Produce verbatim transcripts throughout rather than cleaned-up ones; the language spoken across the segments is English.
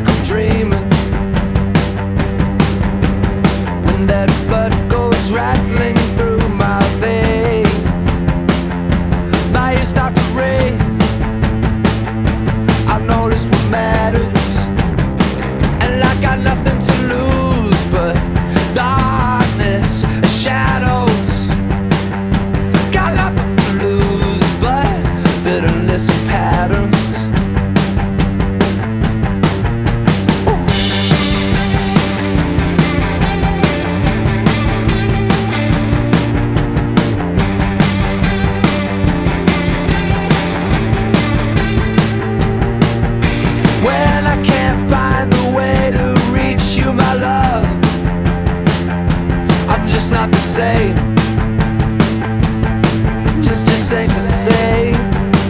I'm dreaming. When that blood goes rattling through my veins, my ears start to ring. I notice what matters, and I got nothing to lose but darkness and shadows. Got nothing to lose but bitterness and patterns. When I can't find the way to reach you, my love, I'm just not the same. Just, just ain't the same.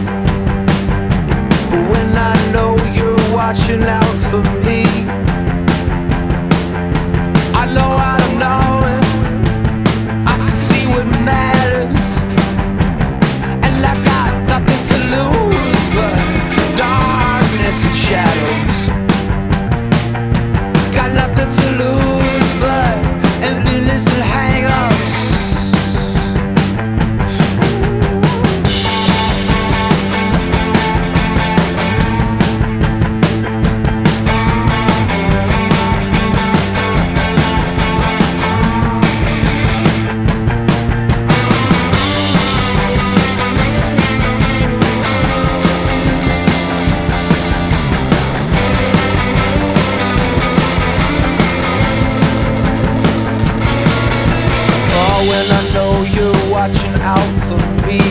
But when I know you're watching out for me, I know I don't know it. I can see what matters, and I got nothing to lose but darkness and shadows. Got nothing to lose but emptiness and hang-ups. When I know you're watching out for me,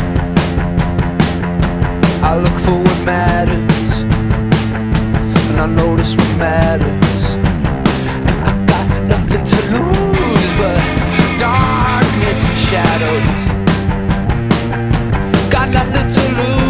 I look for what matters, and I notice what matters, and I got nothing to lose but darkness and shadows. Got nothing to lose